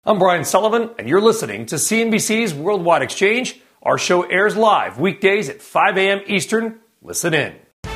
I'm Brian Sullivan, and you're listening to CNBC's Worldwide Exchange. Our show airs live weekdays at 5 a.m. Eastern. Listen in.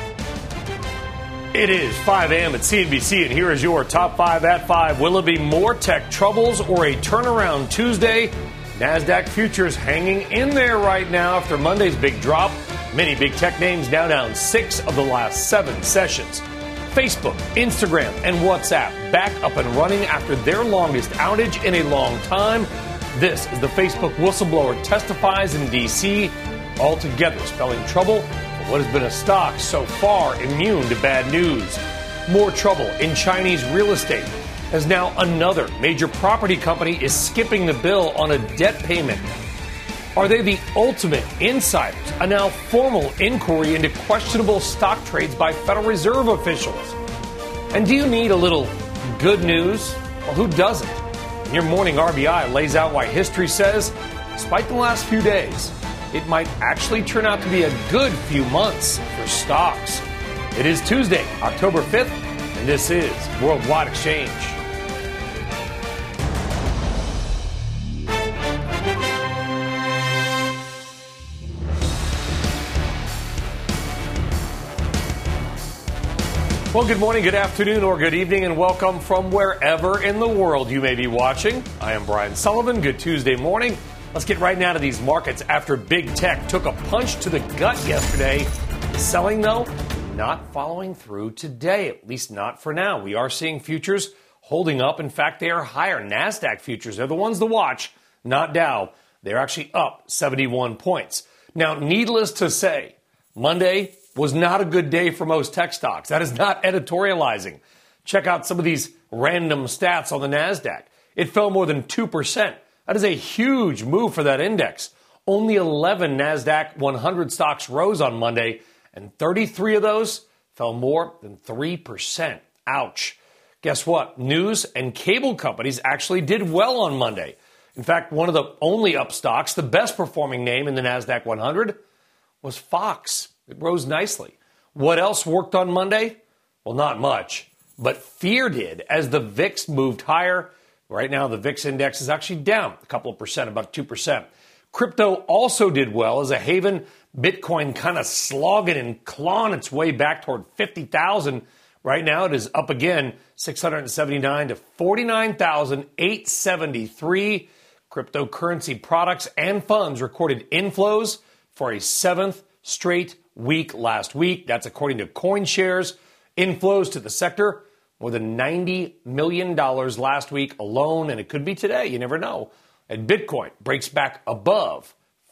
It is 5 a.m. at CNBC, and here is your top 5 at 5. Will it be more tech troubles or a turnaround Tuesday? NASDAQ futures hanging in there right now after Monday's big drop. Many big tech names now down 6 of the last 7 sessions. Facebook, Instagram, and WhatsApp back up and running after their longest outage in a long time. This is the Facebook whistleblower testifies in D.C., altogether spelling trouble for what has been a stock so far immune to bad news. More trouble in Chinese real estate, as now another major property company is skipping the bill on a debt payment. Are they the ultimate insiders? A now formal inquiry into questionable stock trades by Federal Reserve officials. And do you need a little good news? Well, who doesn't? And your morning RBI lays out why history says, despite the last few days, it might actually turn out to be a good few months for stocks. It is Tuesday, October 5th, and this is Worldwide Exchange. Well, good morning, good afternoon, or good evening, and welcome from wherever in the world you may be watching. I am Brian Sullivan. Good Tuesday morning. Let's get right now to these markets after big tech took a punch to the gut yesterday. Selling, though, not following through today, at least not for now. We are seeing futures holding up. In fact, they are higher. NASDAQ futures, they're the ones to watch, not Dow. They're actually up 71 points. Now, needless to say, Monday was not a good day for most tech stocks. That is not editorializing. Check out some of these random stats on the NASDAQ. It fell more than 2%. That is a huge move for that index. Only 11 NASDAQ 100 stocks rose on Monday, and 33 of those fell more than 3%. Ouch. Guess what? News and cable companies actually did well on Monday. In fact, one of the only up stocks, the best performing name in the NASDAQ 100, was Fox. It rose nicely. What else worked on Monday? Well, not much, but fear did as the VIX moved higher. Right now, the VIX index is actually down a couple of percent, about 2%. Crypto also did well as a haven. Bitcoin kind of slogging and clawing its way back toward 50,000. Right now, it is up again, 679 to 49,873. Cryptocurrency products and funds recorded inflows for a 7th straight week last week. That's according to CoinShares. Inflows to the sector, more than $90 million last week alone, and it could be today. You never know. And Bitcoin breaks back above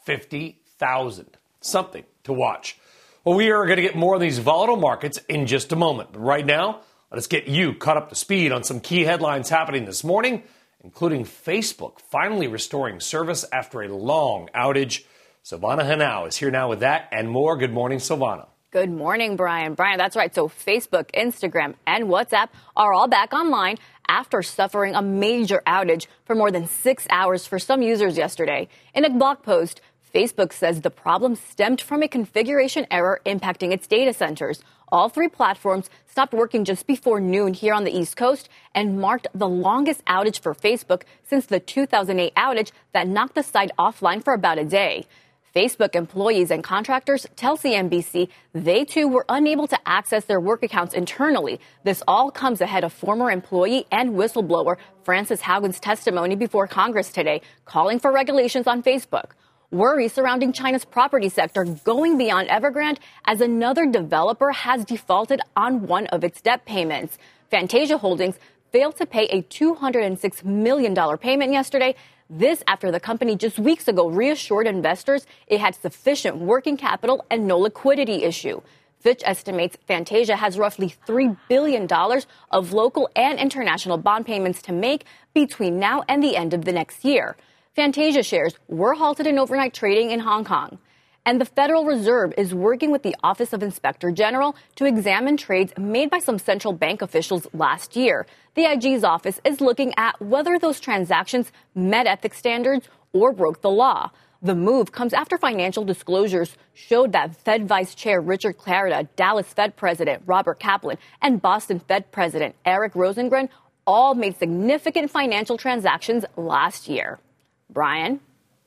50,000. Something to watch. Well, we are going to get more of these volatile markets in just a moment. But right now, let's get you caught up to speed on some key headlines happening this morning, including Facebook finally restoring service after a long outage. Silvana Henao is here now with that and more. Good morning, Silvana. Good morning, Brian. Brian, that's right. So Facebook, Instagram, and WhatsApp are all back online after suffering a major outage for more than 6 hours for some users yesterday. In a blog post, Facebook says the problem stemmed from a configuration error impacting its data centers. All 3 platforms stopped working just before noon here on the East Coast and marked the longest outage for Facebook since the 2008 outage that knocked the site offline for about a day. Facebook employees and contractors tell CNBC they, too, were unable to access their work accounts internally. This all comes ahead of former employee and whistleblower Frances Haugen's testimony before Congress today, calling for regulations on Facebook. Worry surrounding China's property sector going beyond Evergrande as another developer has defaulted on one of its debt payments. Fantasia Holdings failed to pay a $206 million payment yesterday. This after the company just weeks ago reassured investors it had sufficient working capital and no liquidity issue. Fitch estimates Fantasia has roughly $3 billion of local and international bond payments to make between now and the end of the next year. Fantasia shares were halted in overnight trading in Hong Kong. And the Federal Reserve is working with the Office of Inspector General to examine trades made by some central bank officials last year. The IG's office is looking at whether those transactions met ethics standards or broke the law. The move comes after financial disclosures showed that Fed Vice Chair Richard Clarida, Dallas Fed President Robert Kaplan, and Boston Fed President Eric Rosengren all made significant financial transactions last year. Brian?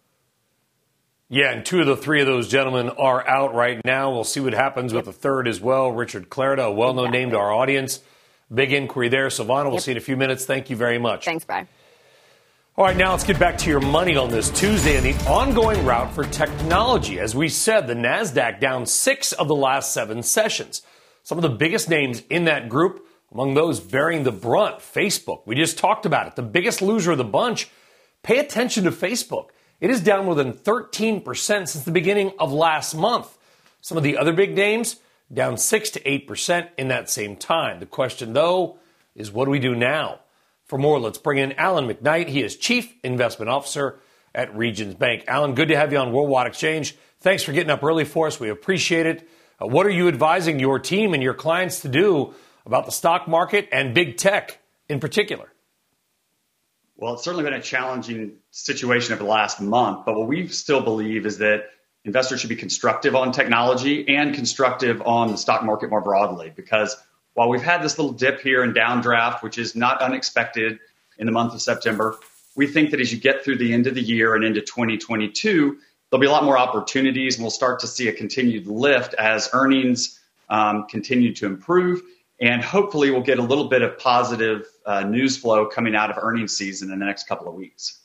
Yeah, and 2 of the 3 of those gentlemen are out right now. We'll see what happens with the third as well. Richard Clarida, a well-known name to our audience. Big inquiry there. Silvana, we'll see you in a few minutes. Thank you very much. Thanks, Brian. All right, now let's get back to your money on this Tuesday and the ongoing rout for technology. As we said, the NASDAQ down 6 of the last 7 sessions. Some of the biggest names in that group, among those bearing the brunt, Facebook. We just talked about it. The biggest loser of the bunch. Pay attention to Facebook. It is down more than 13% since the beginning of last month. Some of the other big names down 6 to 8% in that same time. The question, though, is what do we do now? For more, let's bring in Alan McKnight. He is Chief Investment Officer at Regions Bank. Alan, good to have you on Worldwide Exchange. Thanks for getting up early for us. We appreciate it. What are you advising your team and your clients to do about the stock market and big tech in particular? Well, it's certainly been a challenging situation over the last month, but what we still believe is that investors should be constructive on technology and constructive on the stock market more broadly, because while we've had this little dip here in downdraft, which is not unexpected in the month of September, we think that as you get through the end of the year and into 2022, there'll be a lot more opportunities, and we'll start to see a continued lift as earnings continue to improve. And hopefully we'll get a little bit of positive news flow coming out of earnings season in the next couple of weeks.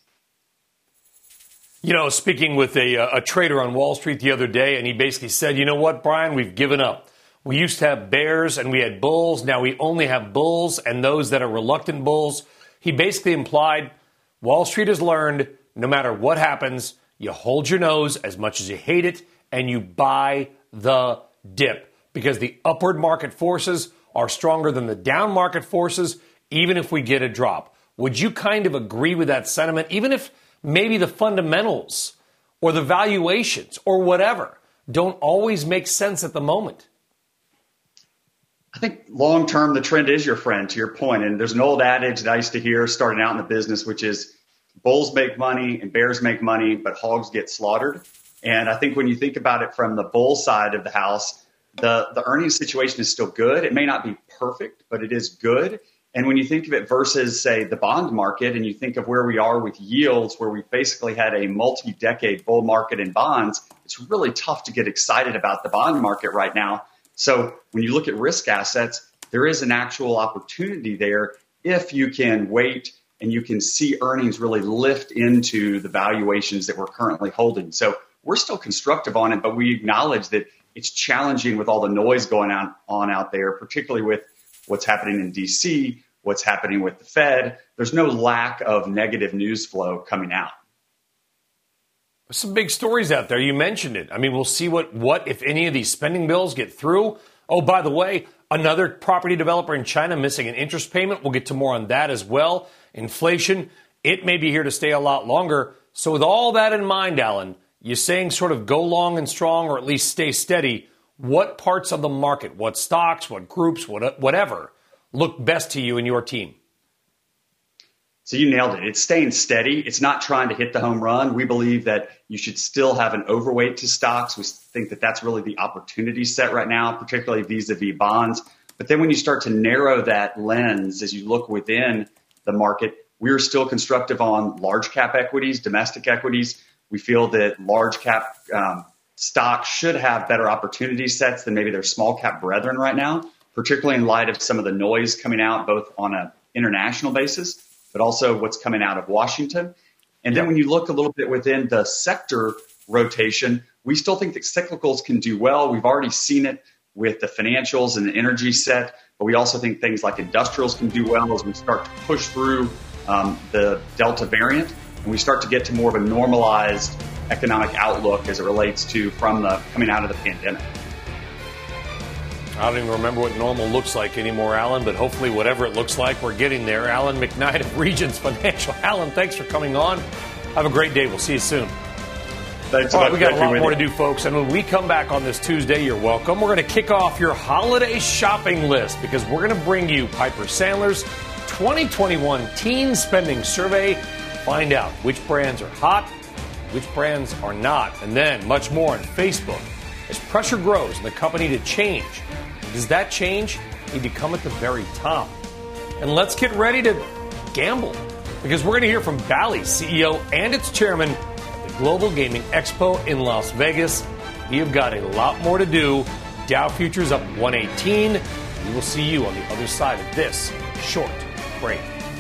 You know, speaking with a trader on Wall Street the other day, and he basically said, you know what, Brian, we've given up. We used to have bears and we had bulls. Now we only have bulls and those that are reluctant bulls. He basically implied Wall Street has learned no matter what happens, you hold your nose as much as you hate it and you buy the dip because the upward market forces are stronger than the down market forces, even if we get a drop. Would you kind of agree with that sentiment, even if maybe the fundamentals or the valuations or whatever don't always make sense at the moment? I think long term, the trend is your friend, to your point. And there's an old adage that I used to hear starting out in the business, which is bulls make money and bears make money, but hogs get slaughtered. And I think when you think about it from the bull side of the house, the earnings situation is still good. It may not be perfect, but it is good. And when you think of it versus, say, the bond market, and you think of where we are with yields, where we've basically had a multi-decade bull market in bonds, it's really tough to get excited about the bond market right now. So when you look at risk assets, there is an actual opportunity there if you can wait and you can see earnings really lift into the valuations that we're currently holding. So we're still constructive on it, but we acknowledge that it's challenging with all the noise going on out there, particularly with what's happening in D.C., what's happening with the Fed. There's no lack of negative news flow coming out. Some big stories out there. You mentioned it. I mean, we'll see what if any of these spending bills get through. Oh, by the way, another property developer in China missing an interest payment. We'll get to more on that as well. Inflation, it may be here to stay a lot longer. So with all that in mind, Alan, you're saying sort of go long and strong or at least stay steady. What parts of the market, what stocks, what groups, whatever, look best to you and your team? So you nailed it. It's staying steady. It's not trying to hit the home run. We believe that you should still have an overweight to stocks. We think that that's really the opportunity set right now, particularly vis-a-vis bonds. But then when you start to narrow that lens as you look within the market, we're still constructive on large cap equities, domestic equities. We feel that large cap stocks should have better opportunity sets than maybe their small cap brethren right now, particularly in light of some of the noise coming out both on an international basis, but also what's coming out of Washington. And then when you look a little bit within the sector rotation, we still think that cyclicals can do well. We've already seen it with the financials and the energy set, but we also think things like industrials can do well as we start to push through the Delta variant and we start to get to more of a normalized economic outlook as it relates to coming out of the pandemic. I don't even remember what normal looks like anymore, Alan, but hopefully whatever it looks like, we're getting there. Alan McKnight of Regions Financial. Alan, thanks for coming on. Have a great day. We'll see you soon. Thanks. All right, we got a lot more to do, folks. And when we come back on this Tuesday, you're welcome. We're going to kick off your holiday shopping list because we're going to bring you Piper Sandler's 2021 Teen Spending Survey. Find out which brands are hot, which brands are not, and then much more on Facebook. As pressure grows in the company to change, does that change need to come at the very top? And let's get ready to gamble, because we're going to hear from Bally's CEO and its chairman at the Global Gaming Expo in Las Vegas. We have got a lot more to do. Dow futures up 118. We will see you on the other side of this short break.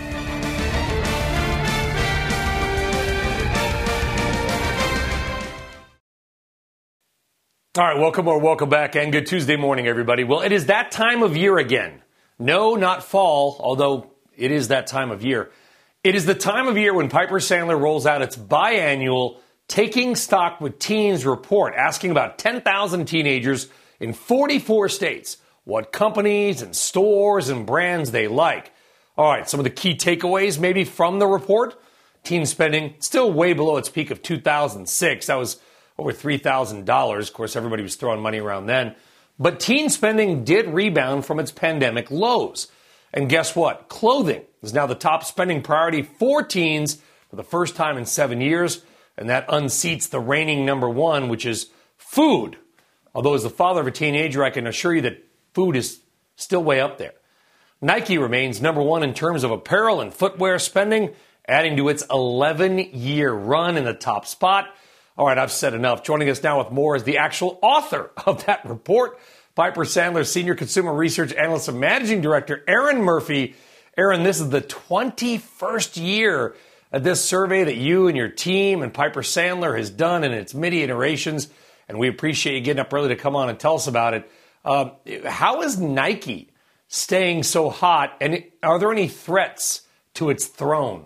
All right, welcome back, and good Tuesday morning, everybody. Well, it is that time of year again. No, not fall, although it is that time of year. It is the time of year when Piper Sandler rolls out its biannual Taking Stock with Teens report, asking about 10,000 teenagers in 44 states what companies and stores and brands they like. All right, some of the key takeaways maybe from the report. Teen spending still way below its peak of 2006. That was over $3,000. Of course, everybody was throwing money around then. But teen spending did rebound from its pandemic lows. And guess what? Clothing is now the top spending priority for teens for the first time in 7 years. And that unseats the reigning number one, which is food. Although as the father of a teenager, I can assure you that food is still way up there. Nike remains number one in terms of apparel and footwear spending, adding to its 11-year run in the top spot. All right, I've said enough. Joining us now with more is the actual author of that report, Piper Sandler Senior Consumer Research Analyst and Managing Director, Erin Murphy. Erin, this is the 21st year of this survey that you and your team and Piper Sandler has done in its many iterations, and we appreciate you getting up early to come on and tell us about it. How is Nike staying so hot, and are there any threats to its throne?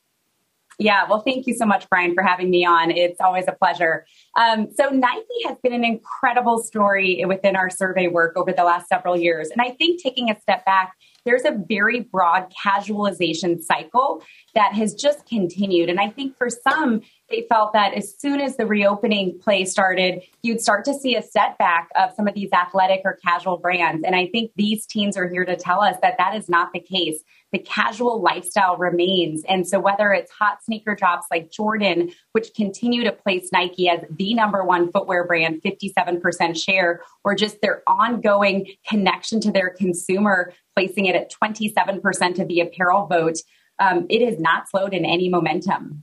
Yeah, well, thank you so much, Brian, for having me on. It's always a pleasure. So Nike has been an incredible story within our survey work over the last several years. And I think taking a step back, there's a very broad casualization cycle that has just continued. And I think for some, they felt that as soon as the reopening play started, you'd start to see a setback of some of these athletic or casual brands. And I think these teens are here to tell us that that is not the case. The casual lifestyle remains. And so whether it's hot sneaker drops like Jordan, which continue to place Nike as the number one footwear brand, 57% share, or just their ongoing connection to their consumer, placing it at 27% of the apparel vote, it has not slowed in any momentum.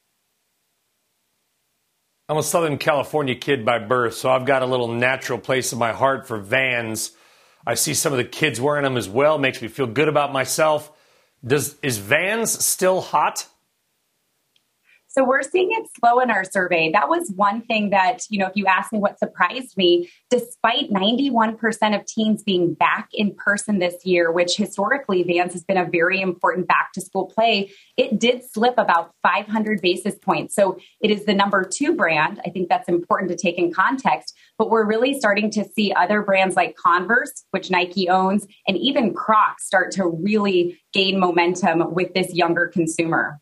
I'm a Southern California kid by birth, so I've got a little natural place in my heart for Vans. I see some of the kids wearing them as well. Makes me feel good about myself. Is Vans still hot? So we're seeing it slow in our survey. That was one thing that, if you ask me what surprised me, despite 91% of teens being back in person this year, which historically Vans has been a very important back to school play, it did slip about 500 basis points. So it is the number two brand. I think that's important to take in context, but we're really starting to see other brands like Converse, which Nike owns, and even Crocs start to really gain momentum with this younger consumer.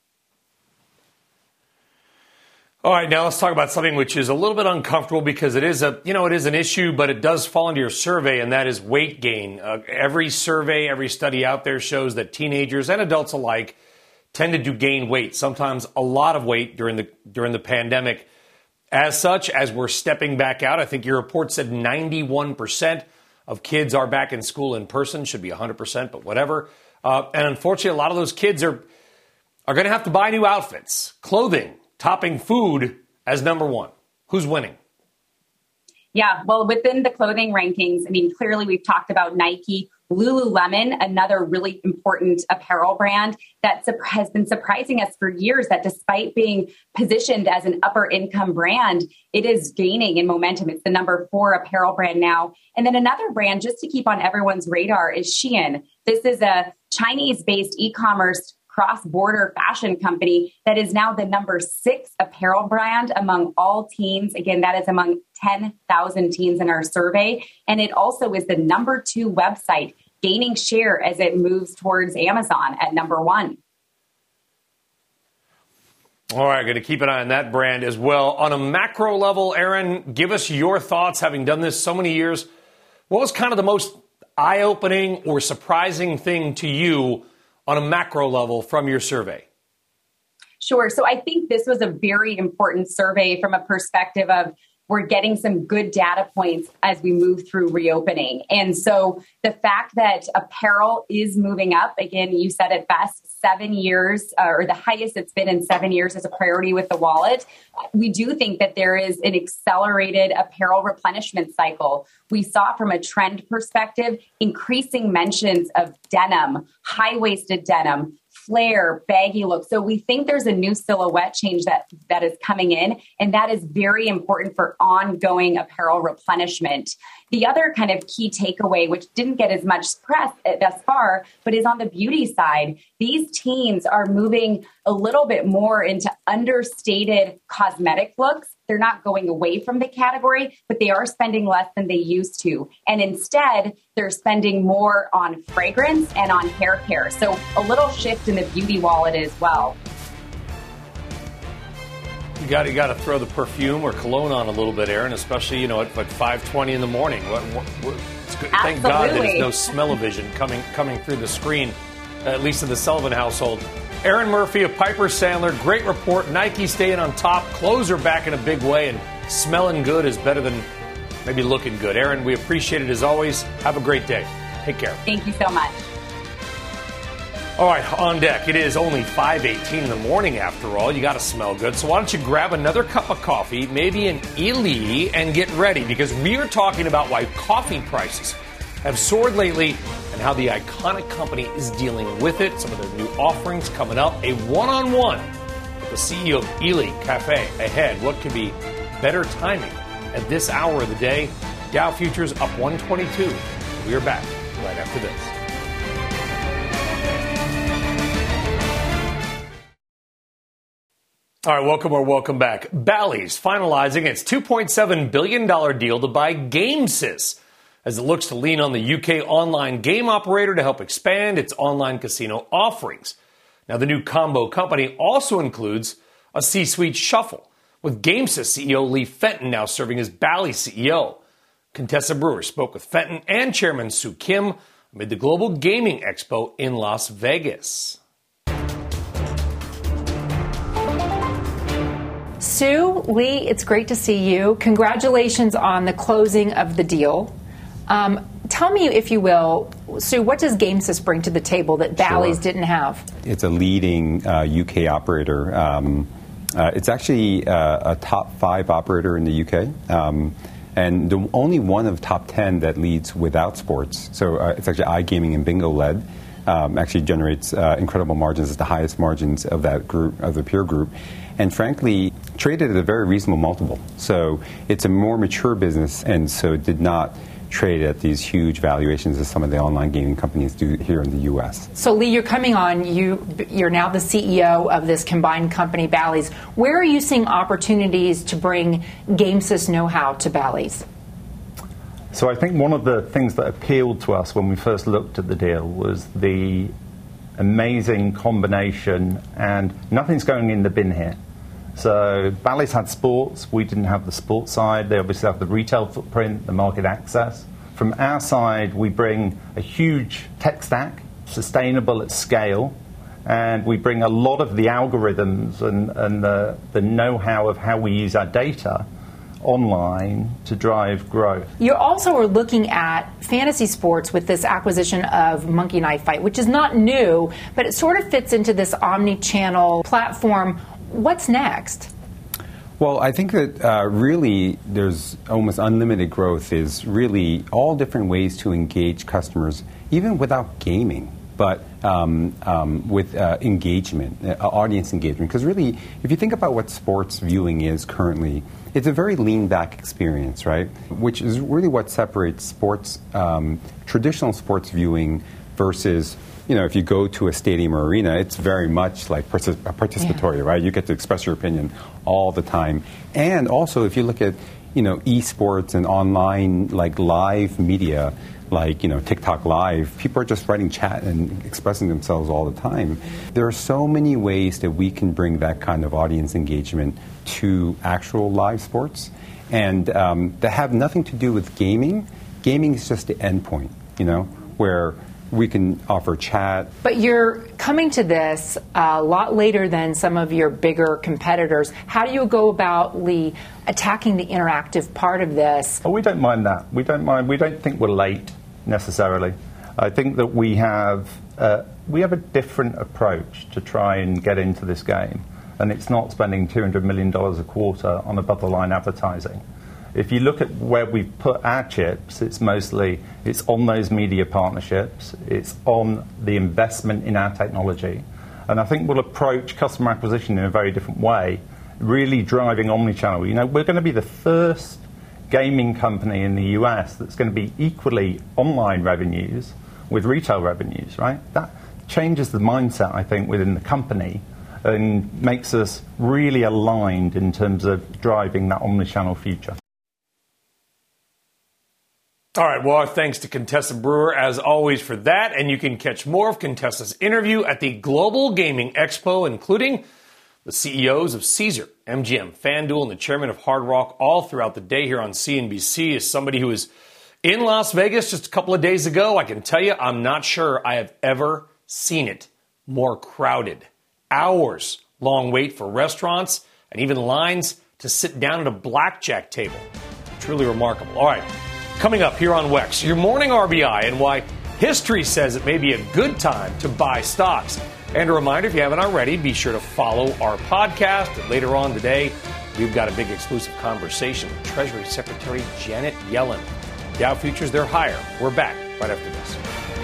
All right, now let's talk about something which is a little bit uncomfortable because it is an issue, but it does fall into your survey, and that is weight gain. Every survey, every study out there shows that teenagers and adults alike tended to gain weight, sometimes a lot of weight during the pandemic. As such, as we're stepping back out, I think your report said 91% of kids are back in school in person. Should be 100%, but whatever. And unfortunately, a lot of those kids are going to have to buy new outfits, clothing, topping food as number one. Who's winning? Yeah, well, within the clothing rankings, clearly we've talked about Nike, Lululemon, another really important apparel brand that has been surprising us for years, that despite being positioned as an upper income brand, it is gaining in momentum. It's the number 4 apparel brand now. And then another brand, just to keep on everyone's radar, is Shein. This is a Chinese-based e-commerce cross-border fashion company that is now the number 6 apparel brand among all teens. Again, that is among 10,000 teens in our survey. And it also is the number 2 website, gaining share as it moves towards Amazon at number 1. All right, going to keep an eye on that brand as well. On a macro level, Erin, give us your thoughts, having done this so many years. What was kind of the most eye-opening or surprising thing to you on a macro level from your survey? Sure. So I think this was a very important survey from a perspective of we're getting some good data points as we move through reopening. And so the fact that apparel is moving up, again, you said it best, 7 years, or the highest it's been in 7 years as a priority with the wallet. We do think that there is an accelerated apparel replenishment cycle. We saw from a trend perspective, increasing mentions of denim, high-waisted denim, flare, baggy look. So we think there's a new silhouette change that is coming in, and that is very important for ongoing apparel replenishment. The other kind of key takeaway, which didn't get as much press thus far, but is on the beauty side. These teens are moving a little bit more into understated cosmetic looks. They're not going away from the category, but they are spending less than they used to. And instead, they're spending more on fragrance and on hair care. So a little shift in the beauty wallet as well. You got to throw the perfume or cologne on a little bit, Aaron, especially, at 5:20 in the morning. It's good. Thank God there's no smell-o-vision coming through the screen, at least in the Sullivan household. Aaron Murphy of Piper Sandler, great report. Nike staying on top. Clothes are back in a big way, and smelling good is better than maybe looking good. Aaron, we appreciate it as always. Have a great day. Take care. Thank you so much. All right, on deck. It is only 5:18 in the morning after all. You got to smell good. So why don't you grab another cup of coffee, maybe an Illy, and get ready, because we are talking about why coffee prices have soared lately and how the iconic company is dealing with it. Some of their new offerings coming up. A one-on-one with the CEO of Illy Cafe ahead. What could be better timing at this hour of the day? Dow futures up 122. We are back right after this. All right, welcome back. Bally's finalizing its $2.7 billion deal to buy Gamesys, as it looks to lean on the UK online game operator to help expand its online casino offerings. Now, the new combo company also includes a C-suite shuffle, with Gamesys CEO Lee Fenton now serving as Bally's CEO. Contessa Brewer spoke with Fenton and Chairman Soo Kim amid the Global Gaming Expo in Las Vegas. Sue, Lee, it's great to see you. Congratulations on the closing of the deal. Tell me, if you will, Sue, what does Gamesys bring to the table that Bally's didn't have? It's a leading UK operator. It's actually a top 5 operator in the UK, and the only one of top 10 that leads without sports. So it's actually iGaming and bingo led. Actually generates incredible margins. It's the highest margins of that group, of the peer group. And frankly, traded at a very reasonable multiple. So it's a more mature business, and so did not trade at these huge valuations as some of the online gaming companies do here in the U.S. So, Lee, you're coming on. You're now the CEO of this combined company, Bally's. Where are you seeing opportunities to bring Gamesys know-how to Bally's? So I think one of the things that appealed to us when we first looked at the deal was the amazing combination, and nothing's going in the bin here. So Bally's had sports, we didn't have the sports side. They obviously have the retail footprint, the market access. From our side, we bring a huge tech stack, sustainable at scale, and we bring a lot of the algorithms and the know-how of how we use our data online to drive growth. You also are looking at fantasy sports with this acquisition of Monkey Knife Fight, which is not new, but it sort of fits into this omni-channel platform. What's next? Well, I think that really there's almost unlimited growth is really all different ways to engage customers, even without gaming, but with engagement, audience engagement. Because really, if you think about what sports viewing is currently, it's a very lean-back experience, right? Which is really what separates sports, traditional sports viewing versus, if you go to a stadium or arena, it's very much like participatory, right? You get to express your opinion all the time. And also, if you look at, esports and online, like live media, like, TikTok Live, people are just writing chat and expressing themselves all the time. There are so many ways that we can bring that kind of audience engagement to actual live sports, and that have nothing to do with gaming. Gaming is just the endpoint, where We can offer chat. But you're coming to this a lot later than some of your bigger competitors. How do you go about, Lee, attacking the interactive part of this? Oh, we don't mind that. We don't mind. We don't think we're late necessarily. I think that we have a different approach to try and get into this game, and it's not spending $200 million a quarter on above-the-line advertising. If you look at where we've put our chips, it's on those media partnerships, it's on the investment in our technology. And I think we'll approach customer acquisition in a very different way, really driving omnichannel. You know, we're going to be the first gaming company in the US that's going to be equally online revenues with retail revenues, right? That changes the mindset, I think, within the company and makes us really aligned in terms of driving that omnichannel future. All right, well, our thanks to Contessa Brewer, as always, for that. And you can catch more of Contessa's interview at the Global Gaming Expo, including the CEOs of Caesar, MGM, FanDuel, and the chairman of Hard Rock, all throughout the day here on CNBC. As somebody who was in Las Vegas just a couple of days ago, I can tell you I'm not sure I have ever seen it more crowded. Hours long wait for restaurants and even lines to sit down at a blackjack table. Truly remarkable. All right. Coming up here on WEX, your morning RBI and why history says it may be a good time to buy stocks. And a reminder, if you haven't already, be sure to follow our podcast. And later on today, we've got a big exclusive conversation with Treasury Secretary Janet Yellen. Dow futures, they're higher. We're back right after this.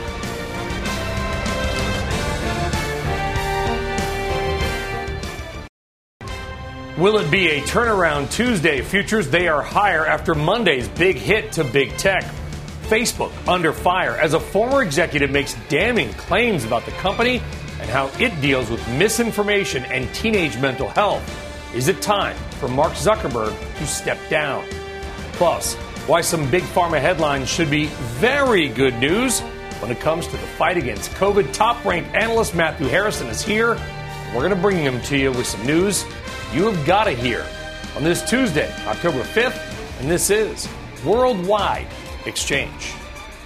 Will it be a turnaround Tuesday? Futures, they are higher after Monday's big hit to big tech. Facebook under fire as a former executive makes damning claims about the company and how it deals with misinformation and teenage mental health. Is it time for Mark Zuckerberg to step down? Plus, why some big pharma headlines should be very good news when it comes to the fight against COVID. Top-ranked analyst Matthew Harrison is here. We're going to bring him to you with some news you have got to hear on this Tuesday, October 5th, and this is Worldwide Exchange.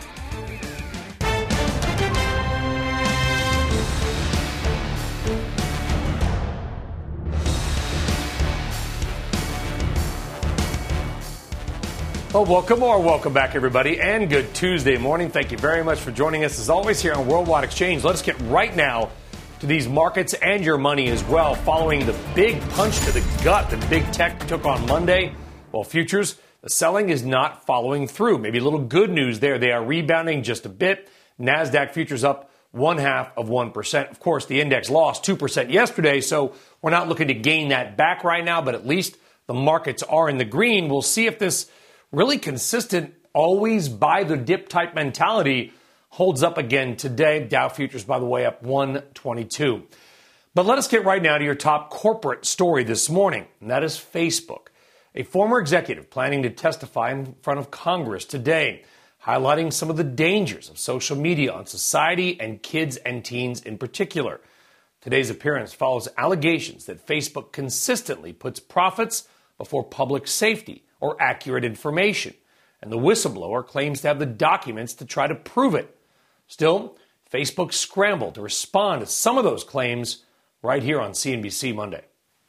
Well, welcome back, everybody, and good Tuesday morning. Thank you very much for joining us, as always, here on Worldwide Exchange. Let's get right now to these markets and your money as well. Following the big punch to the gut that big tech took on Monday, well, futures, the selling is not following through. Maybe a little good news there. They are rebounding just a bit. NASDAQ futures up 0.5%. Of course, the index lost 2% yesterday, so we're not looking to gain that back right now, but at least the markets are in the green. We'll see if this really consistent, always buy the dip type mentality holds up again today. Dow futures, by the way, up 122. But let us get right now to your top corporate story this morning, and that is Facebook. A former executive planning to testify in front of Congress today, highlighting some of the dangers of social media on society and kids and teens in particular. Today's appearance follows allegations that Facebook consistently puts profits before public safety or accurate information, and the whistleblower claims to have the documents to try to prove it. Still, Facebook scrambled to respond to some of those claims right here on CNBC Monday.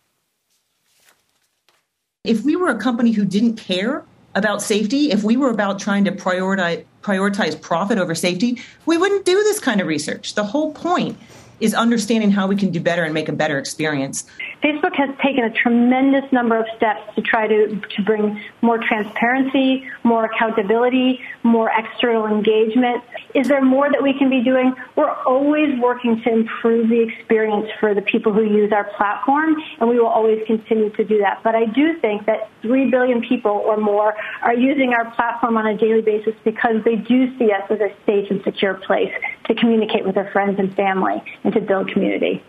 If we were a company who didn't care about safety, if we were about trying to prioritize profit over safety, we wouldn't do this kind of research. The whole point is understanding how we can do better and make a better experience. Facebook has taken a tremendous number of steps to try to bring more transparency, more accountability, more external engagement. Is there more that we can be doing? We're always working to improve the experience for the people who use our platform, and we will always continue to do that. But I do think that 3 billion people or more are using our platform on a daily basis because they do see us as a safe and secure place to communicate with their friends and family and to build community.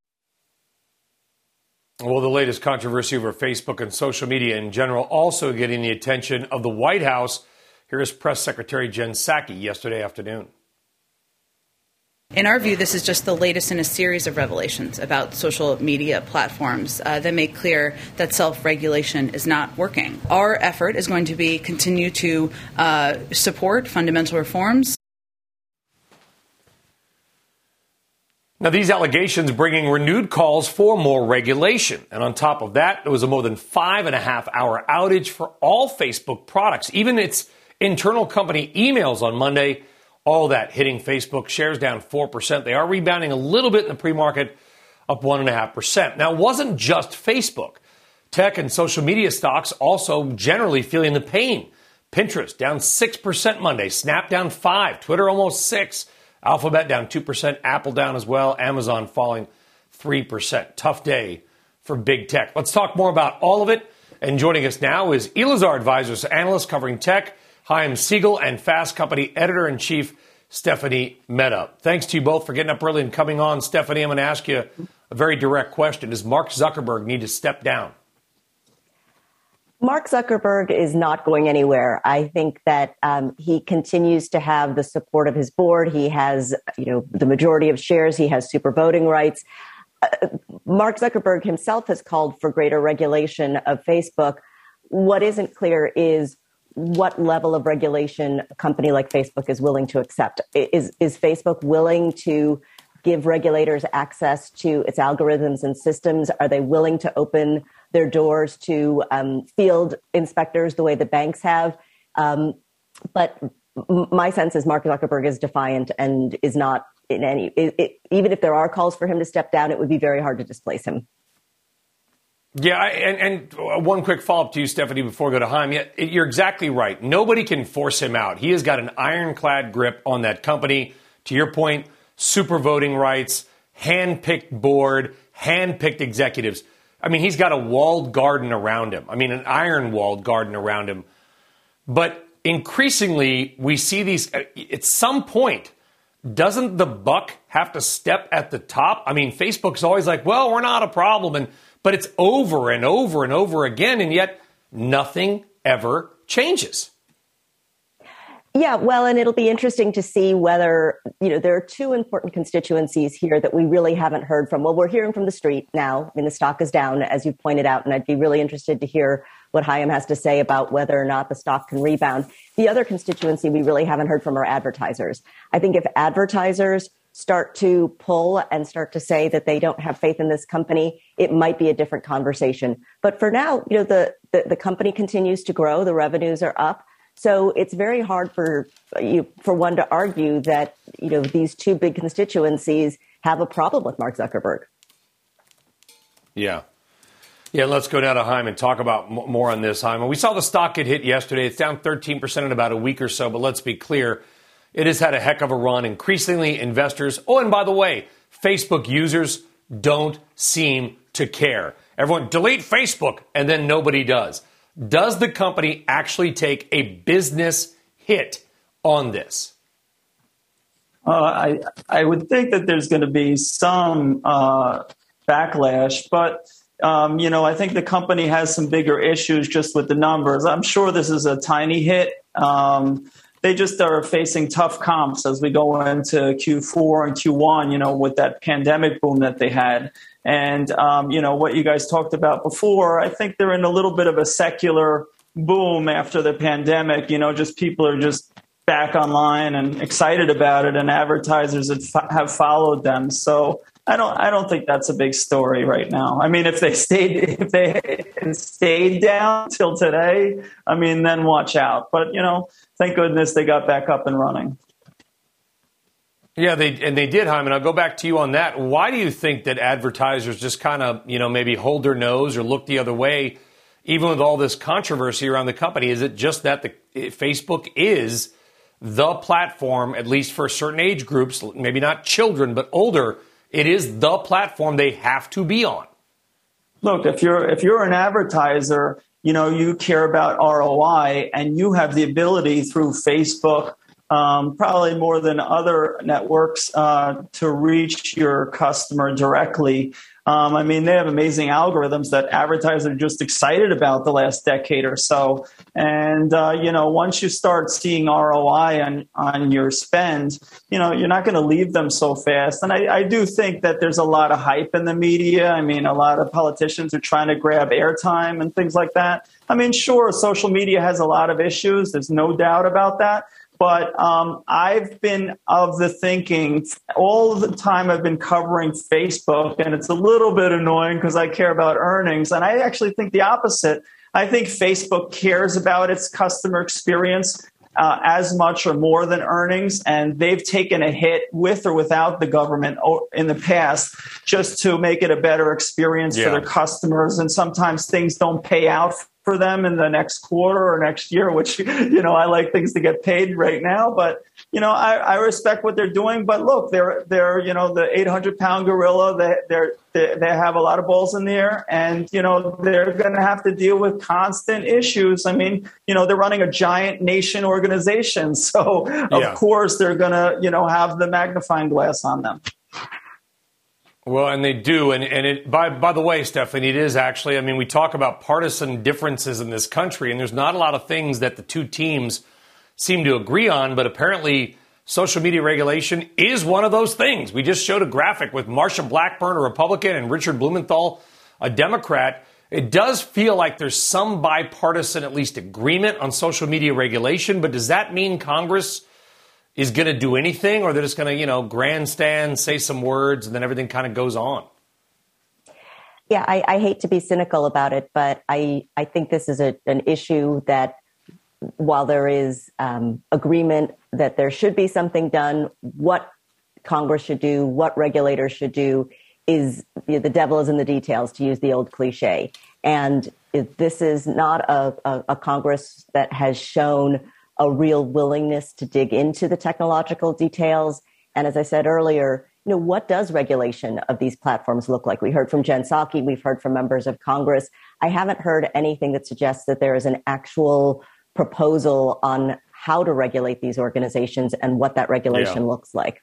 Well, the latest controversy over Facebook and social media in general also getting the attention of the White House. Here is Press Secretary Jen Psaki yesterday afternoon. In our view, this is just the latest in a series of revelations about social media platforms that make clear that self-regulation is not working. Our effort is going to be continue to support fundamental reforms. Now, these allegations bringing renewed calls for more regulation. And on top of that, there was a more than 5.5-hour outage for all Facebook products, even its internal company emails on Monday. All that hitting Facebook, shares down 4%. They are rebounding a little bit in the pre-market, up 1.5%. Now, it wasn't just Facebook. Tech and social media stocks also generally feeling the pain. Pinterest down 6% Monday, Snap down 5%, Twitter almost 6%. Alphabet down 2%, Apple down as well, Amazon falling 3%. Tough day for big tech. Let's talk more about all of it. And joining us now is Elazar Advisors analyst covering tech, Chaim Siegel, and Fast Company editor-in-chief Stephanie Mehta. Thanks to you both for getting up early and coming on. Stephanie, I'm going to ask you a very direct question. Does Mark Zuckerberg need to step down? Mark Zuckerberg is not going anywhere. I think that he continues to have the support of his board. He has, the majority of shares. He has super voting rights. Mark Zuckerberg himself has called for greater regulation of Facebook. What isn't clear is what level of regulation a company like Facebook is willing to accept. Is Facebook willing to give regulators access to its algorithms and systems? Are they willing to open their doors to field inspectors the way the banks have? But my sense is Mark Zuckerberg is defiant and is not in any, even if there are calls for him to step down, it would be very hard to displace him. Yeah, and one quick follow-up to you, Stephanie, before we go to Chaim. Yeah, you're exactly right. Nobody can force him out. He has got an ironclad grip on that company. To your point, super voting rights, hand-picked board, hand-picked executives. I mean, he's got a walled garden around him. I mean, an iron walled garden around him. But increasingly, we see these, at some point, doesn't the buck have to step at the top? I mean, Facebook's always like, well, we're not a problem. But it's over and over and over again, and yet nothing ever changes. Yeah, well, and it'll be interesting to see whether, there are two important constituencies here that we really haven't heard from. Well, we're hearing from the street now. I mean, the stock is down, as you pointed out, and I'd be really interested to hear what Chaim has to say about whether or not the stock can rebound. The other constituency we really haven't heard from are advertisers. I think if advertisers start to pull and start to say that they don't have faith in this company, it might be a different conversation. But for now, the company continues to grow. The revenues are up. So it's very hard for one to argue that, these two big constituencies have a problem with Mark Zuckerberg. Yeah. Yeah, let's go down to Chaim and talk about more on this, Chaim. We saw the stock get hit yesterday. It's down 13% in about a week or so, but let's be clear. It has had a heck of a run. Increasingly, investors, and by the way, Facebook users don't seem to care. Everyone, delete Facebook, and then nobody does. Does the company actually take a business hit on this? I would think that there's going to be some backlash, but I think the company has some bigger issues just with the numbers. I'm sure this is a tiny hit. They just are facing tough comps as we go into Q4 and Q1, with that pandemic boom that they had. And, what you guys talked about before, I think they're in a little bit of a secular boom after the pandemic. Just people are just back online and excited about it, and advertisers have followed them. So I don't think that's a big story right now. I mean, if they stayed down till today, then watch out. But, thank goodness they got back up and running. Yeah, they did, Chaim, and I'll go back to you on that. Why do you think that advertisers just kind of, maybe hold their nose or look the other way, even with all this controversy around the company? Is it just that Facebook is the platform, at least for certain age groups, maybe not children, but older, it is the platform they have to be on? Look, if you're an advertiser, you care about ROI, and you have the ability through Facebook, probably more than other networks, to reach your customer directly. They have amazing algorithms that advertisers are just excited about the last decade or so. And, once you start seeing ROI on your spend, you're not going to leave them so fast. And I do think that there's a lot of hype in the media. A lot of politicians are trying to grab airtime and things like that. Sure, social media has a lot of issues. There's no doubt about that. But I've been of the thinking all the time I've been covering Facebook, and it's a little bit annoying because I care about earnings. And I actually think the opposite. I think Facebook cares about its customer experience as much or more than earnings, and they've taken a hit with or without the government in the past just to make it a better experience for their customers. And sometimes things don't pay out for them in the next quarter or next year, which, I like things to get paid right now. But, I respect what they're doing. But look, they're the 800-pound gorilla. They have a lot of balls in the air, and, they're going to have to deal with constant issues. I mean, they're running a giant nation organization. So, of course, they're going to, have the magnifying glass on them. Well, and they do. And it, by the way, Stephanie, it is actually, we talk about partisan differences in this country, and there's not a lot of things that the two teams seem to agree on, but apparently social media regulation is one of those things. We just showed a graphic with Marsha Blackburn, a Republican, and Richard Blumenthal, a Democrat. It does feel like there's some bipartisan, at least, agreement on social media regulation, but does that mean Congress is going to do anything, or they're just going to, grandstand, say some words, and then everything kind of goes on? Yeah, I hate to be cynical about it, but I think this is an issue that, while there is agreement that there should be something done, what Congress should do, what regulators should do, is the devil is in the details, to use the old cliche. And this is not a Congress that has shown a real willingness to dig into the technological details. And as I said earlier, what does regulation of these platforms look like? We heard from Jen Psaki, we've heard from members of Congress. I haven't heard anything that suggests that there is an actual proposal on how to regulate these organizations and what that regulation looks like.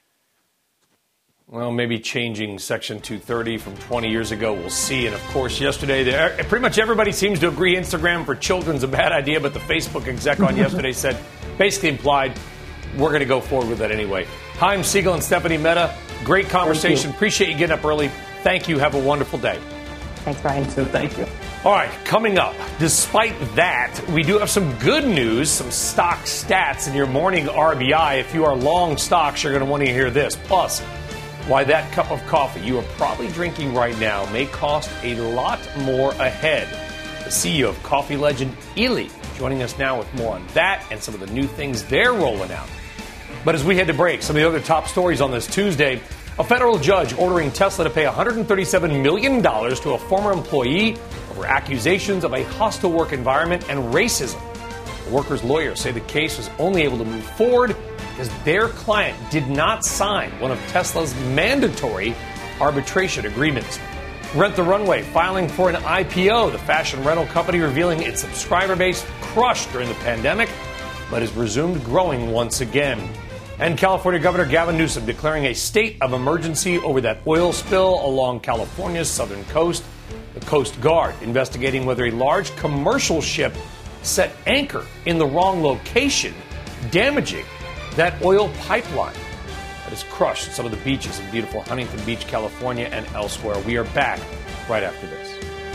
Well, maybe changing Section 230 from 20 years ago. We'll see. And, of course, yesterday, pretty much everybody seems to agree Instagram for children's a bad idea, but the Facebook exec on yesterday said, basically implied, we're going to go forward with that anyway. Chaim Segal and Stephanie Mehta, great conversation. Appreciate you getting up early. Thank you. Have a wonderful day. Thanks, Brian. So thank you. All right, coming up, despite that, we do have some good news, some stock stats in your morning RBI. If you are long stocks, you're going to want to hear this. Plus, why that cup of coffee you are probably drinking right now may cost a lot more ahead. The CEO of coffee legend Illy joining us now with more on that and some of the new things they're rolling out. But as we head to break, some of the other top stories on this Tuesday: a federal judge ordering Tesla to pay $137 million to a former employee over accusations of a hostile work environment and racism. The workers' lawyers say the case was only able to move forward because their client did not sign one of Tesla's mandatory arbitration agreements. Rent the Runway filing for an IPO. The fashion rental company revealing its subscriber base crushed during the pandemic, but has resumed growing once again. And California Governor Gavin Newsom declaring a state of emergency over that oil spill along California's southern coast. The Coast Guard investigating whether a large commercial ship set anchor in the wrong location, damaging that oil pipeline that has crushed some of the beaches in beautiful Huntington Beach, California, and elsewhere. We are back right after this.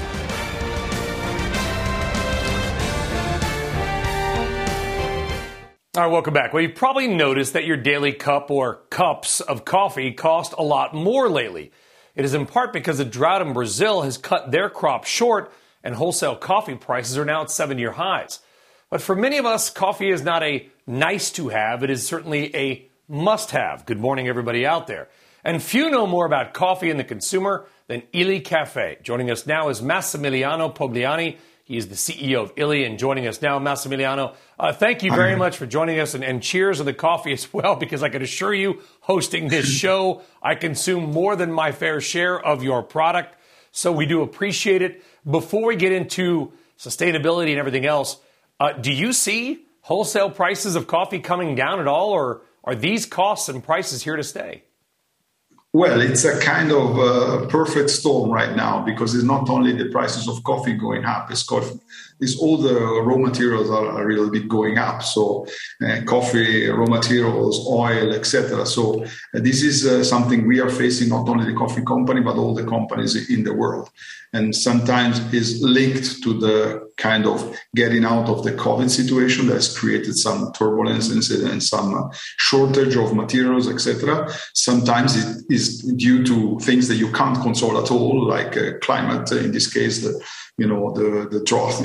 All right, welcome back. Well, you've probably noticed that your daily cup or cups of coffee cost a lot more lately. It is in part because the drought in Brazil has cut their crop short, and wholesale coffee prices are now at 7-year highs. But for many of us, coffee is not a nice to have. It is certainly a must have. Good morning, everybody out there. And few know more about coffee and the consumer than Illy Cafe. Joining us now is Massimiliano Pogliani. He is the CEO of Illy, and joining us now, Massimiliano, thank you very much for joining us, and cheers on the coffee as well, because I can assure you, hosting this show, I consume more than my fair share of your product, so we do appreciate it. Before we get into sustainability and everything else, do you see wholesale prices of coffee coming down at all, or are these costs and prices here to stay? Well, it's a kind of perfect storm right now, because it's not only the prices of coffee going up, it's all the raw materials are a little bit going up. So coffee, raw materials, oil, etc. So this is something we are facing, not only the coffee company, but all the companies in the world. And sometimes is linked to the kind of getting out of the COVID situation that's created some turbulence and some shortage of materials, etc. Sometimes it is due to things that you can't control at all, like climate. In this case, the drought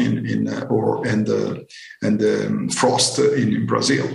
and the frost in Brazil.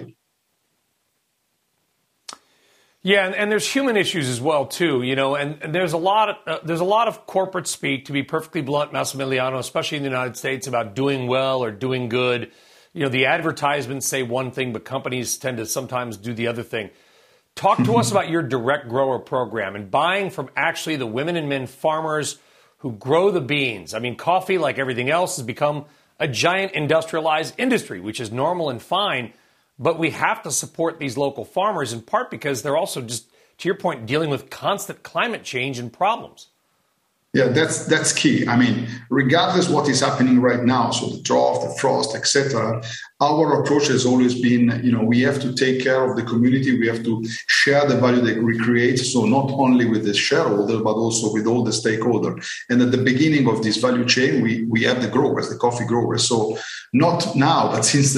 Yeah, and there's human issues as well too, and there's a lot of corporate speak, to be perfectly blunt, Massimiliano, especially in the United States, about doing well or doing good. The advertisements say one thing, but companies tend to sometimes do the other thing. Talk to us about your direct grower program and buying from actually the women and men farmers who grow the beans. I mean, coffee, like everything else, has become a giant industrialized industry, which is normal and fine. But we have to support these local farmers, in part because they're also, just to your point, dealing with constant climate change and problems. Yeah, that's key. I mean, regardless what is happening right now, so the drought, the frost, etc., our approach has always been, we have to take care of the community. We have to share the value that we create. So not only with the shareholder, but also with all the stakeholders. And at the beginning of this value chain, we have the growers, the coffee growers. So not now, but since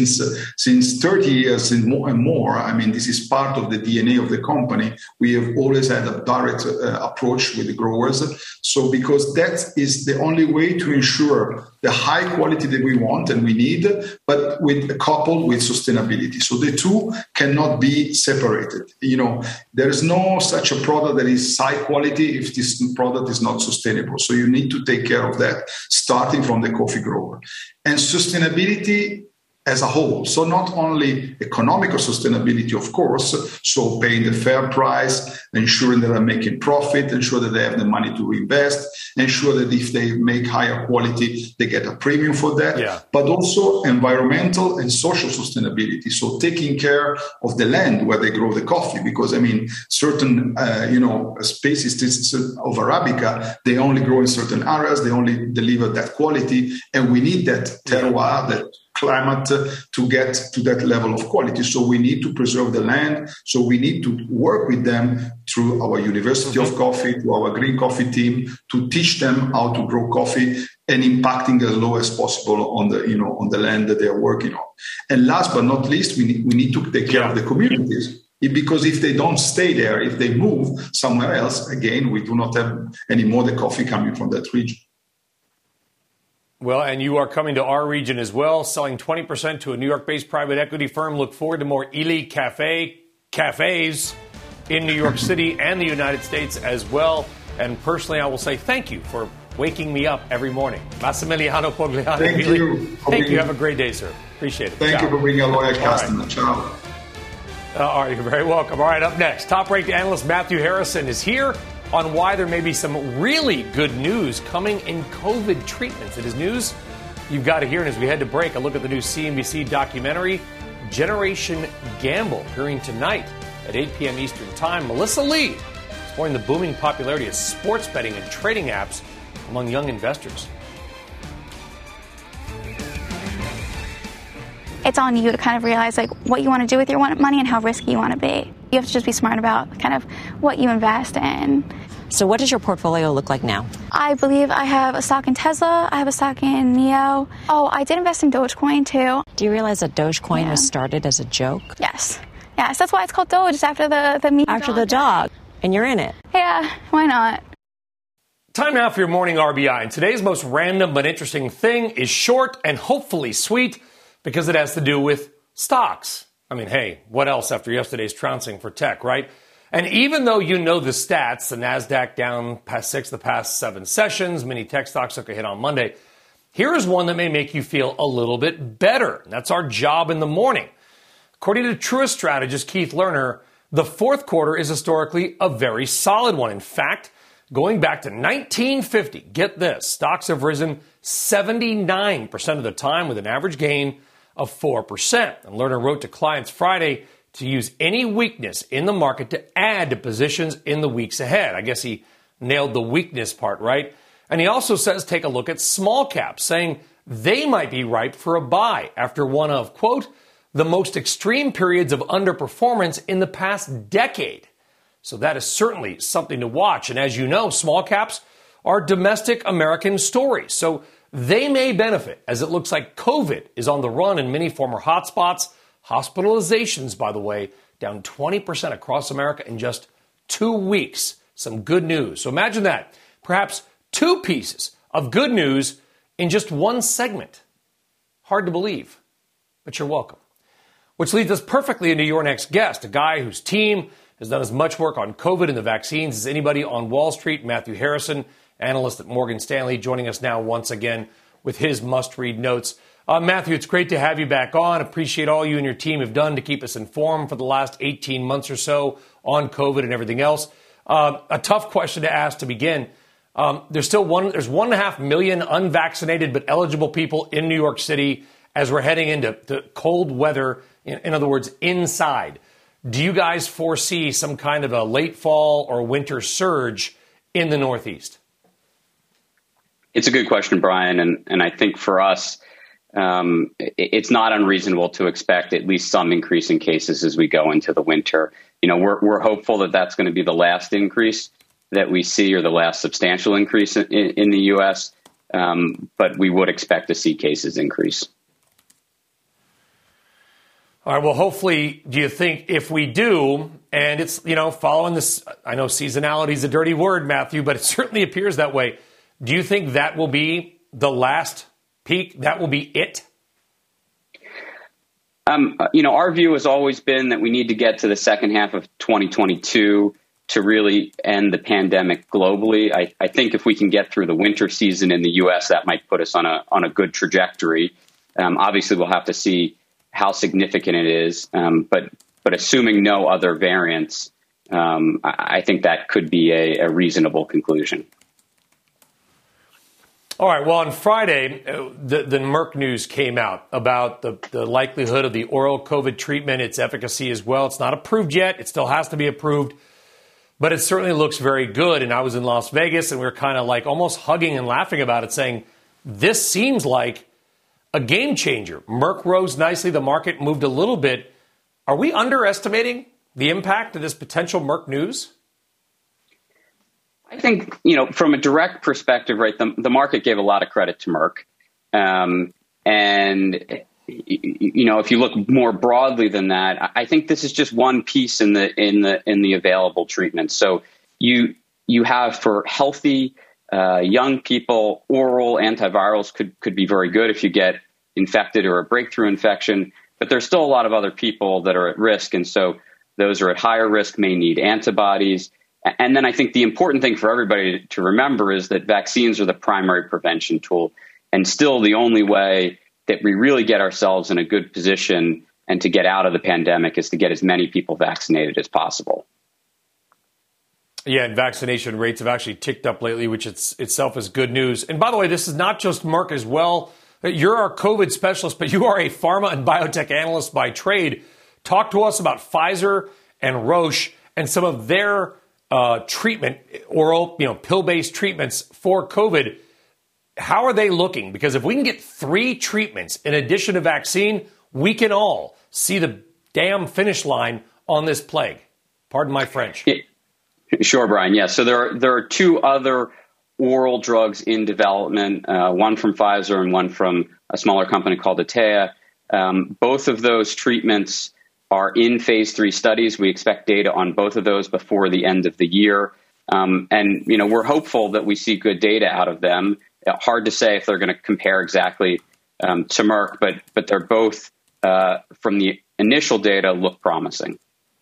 30 years and more, I mean, this is part of the DNA of the company. We have always had a direct approach with the growers. So because that is the only way to ensure the high quality that we want and we need, but coupled with sustainability. So the two cannot be separated. There is no such a product that is high quality if this product is not sustainable. So you need to take care of that, starting from the coffee grower. And sustainability as a whole. So not only economical sustainability, of course, so paying the fair price, ensuring that they're making profit, ensure that they have the money to reinvest, ensure that if they make higher quality, they get a premium for that, but also environmental and social sustainability. So taking care of the land where they grow the coffee, because certain, species of Arabica, they only grow in certain areas, they only deliver that quality, and we need that terroir, that climate to get to that level of quality. So we need to preserve the land. So we need to work with them through our University of Coffee, to our Green Coffee team, to teach them how to grow coffee and impacting as low as possible on the land that they are working on. And last but not least, we need to take care of the communities. Because if they don't stay there, if they move somewhere else, again, we do not have any more the coffee coming from that region. Well, and you are coming to our region as well, selling 20% to a New York-based private equity firm. Look forward to more Ely cafes in New York City and the United States as well. And personally, I will say thank you for waking me up every morning. Massimiliano Pogliani. Thank you. Thank you. Have a great day, sir. Appreciate it. Thank you for being a loyal customer. Ciao. All right, you're very welcome. All right, up next, top-ranked analyst Matthew Harrison is here on why there may be some really good news coming in COVID treatments. It is news you've got to hear. And as we head to break, a look at the new CNBC documentary, Generation Gamble, appearing tonight at 8 p.m. Eastern Time. Melissa Lee exploring the booming popularity of sports betting and trading apps among young investors. It's on you to kind of realize what you want to do with your money and how risky you want to be. You have to just be smart about kind of what you invest in. So what does your portfolio look like now? I believe I have a stock in Tesla. I have a stock in NEO. Oh, I did invest in Dogecoin too. Do you realize that Dogecoin was started as a joke? Yes. Yes, that's why it's called Doge. It's after the meme. After the dog. And you're in it. Yeah, why not? Time now for your morning RBI. And today's most random but interesting thing is short and hopefully sweet because it has to do with stocks. I mean, hey, what else after yesterday's trouncing for tech, right? And even though you know the stats, the NASDAQ down past 6 the past 7 sessions, many tech stocks took a hit on Monday, here is one that may make you feel a little bit better. That's our job in the morning. According to Truist strategist Keith Lerner, the fourth quarter is historically a very solid one. In fact, going back to 1950, get this, stocks have risen 79% of the time with an average gain of 4%. And Lerner wrote to clients Friday to use any weakness in the market to add to positions in the weeks ahead. I guess he nailed the weakness part, right? And he also says take a look at small caps, saying they might be ripe for a buy after one of, quote, the most extreme periods of underperformance in the past decade. So that is certainly something to watch. And as you know, small caps are domestic American stories. So They may benefit, as it looks like COVID is on the run in many former hotspots. Hospitalizations, by the way, down 20% across America in just 2 weeks. Some good news. So imagine that. Perhaps two pieces of good news in just one segment. Hard to believe, but you're welcome. Which leads us perfectly into your next guest, a guy whose team has done as much work on COVID and the vaccines as anybody on Wall Street, Matthew Harrison, analyst at Morgan Stanley, joining us now once again with his must-read notes. Matthew, it's great to have you back on. Appreciate all you and your team have done to keep us informed for the last 18 months or so on COVID and everything else. A tough question to ask to begin. There's 1.5 million unvaccinated but eligible people in New York City as we're heading into cold weather, in other words, inside. Do you guys foresee some kind of a late fall or winter surge in the Northeast? It's a good question, Brian. And I think for us, it's not unreasonable to expect at least some increase in cases as we go into the winter. You know, we're hopeful that that's going to be the last increase that we see, or the last substantial increase in the U.S., but we would expect to see cases increase. All right, well, hopefully, do you think if we do, and it's, following this, I know seasonality is a dirty word, Matthew, but it certainly appears that way. Do you think that will be the last peak? That will be it? Our view has always been that we need to get to the second half of 2022 to really end the pandemic globally. I think if we can get through the winter season in the U.S., that might put us on a good trajectory. Obviously, we'll have to see how significant it is, but assuming no other variants, I think that could be a reasonable conclusion. All right. Well, on Friday, the Merck news came out about the likelihood of the oral COVID treatment, its efficacy as well. It's not approved yet. It still has to be approved, but it certainly looks very good. And I was in Las Vegas, and we were kind of like almost hugging and laughing about it, saying, this seems like a game changer. Merck rose nicely. The market moved a little bit. Are we underestimating the impact of this potential Merck news? I think, from a direct perspective, right, the market gave a lot of credit to Merck. If you look more broadly than that, I think this is just one piece in the available treatment. So you have, for healthy young people, oral antivirals could be very good if you get infected or a breakthrough infection, but there's still a lot of other people that are at risk. And so those are at higher risk may need antibodies. And then I think the important thing for everybody to remember is that vaccines are the primary prevention tool, and still the only way that we really get ourselves in a good position and to get out of the pandemic is to get as many people vaccinated as possible. Yeah, and vaccination rates have actually ticked up lately, which itself is good news. And by the way, this is not just Merck as well. You're our COVID specialist, but you are a pharma and biotech analyst by trade. Talk to us about Pfizer and Roche and some of their treatment, oral, pill-based treatments for COVID. How are they looking? Because if we can get 3 treatments in addition to vaccine, we can all see the damn finish line on this plague. Pardon my French. Yeah. Sure, Brian. Yeah. So there are 2 other oral drugs in development, one from Pfizer and one from a smaller company called Atea. Both of those treatments are in phase 3 studies. We expect data on both of those before the end of the year. We're hopeful that we see good data out of them. Hard to say if they're going to compare exactly to Merck, but they're both, from the initial data, look promising.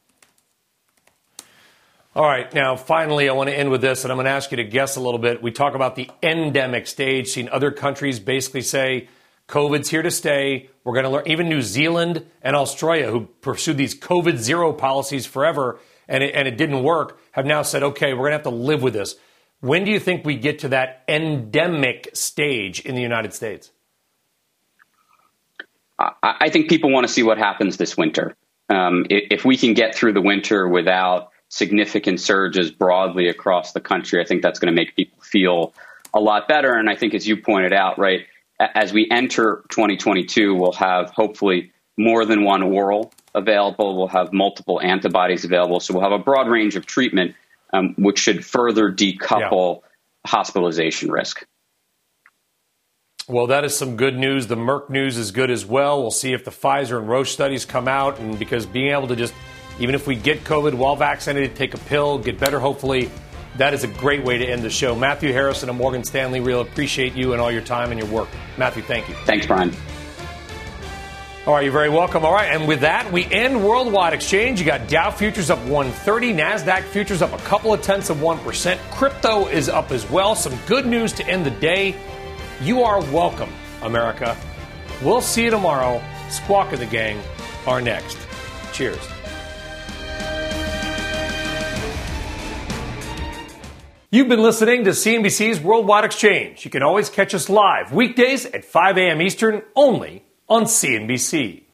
All right. Now, finally, I want to end with this, and I'm going to ask you to guess a little bit. We talk about the endemic stage, seen other countries basically say COVID's here to stay. We're going to learn. Even New Zealand and Australia, who pursued these COVID zero policies forever, and it didn't work, have now said, okay, we're going to have to live with this. When do you think we get to that endemic stage in the United States? I think people want to see what happens this winter. If we can get through the winter without significant surges broadly across the country, I think that's going to make people feel a lot better. And I think, as you pointed out, right, as we enter 2022, we'll have hopefully more than one oral available. We'll have multiple antibodies available. So we'll have a broad range of treatment, which should further decouple hospitalization risk. Well, that is some good news. The Merck news is good as well. We'll see if the Pfizer and Roche studies come out. And because being able to just, even if we get COVID while vaccinated, take a pill, get better, hopefully, that is a great way to end the show. Matthew Harrison of Morgan Stanley, really appreciate you and all your time and your work. Matthew, thank you. Thanks, Brian. All right, you're very welcome. All right, and with that, we end Worldwide Exchange. You got Dow futures up 130, NASDAQ futures up a couple of tenths of 1%. Crypto is up as well. Some good news to end the day. You are welcome, America. We'll see you tomorrow. Squawk and the gang are next. Cheers. You've been listening to CNBC's Worldwide Exchange. You can always catch us live weekdays at 5 a.m. Eastern, only on CNBC.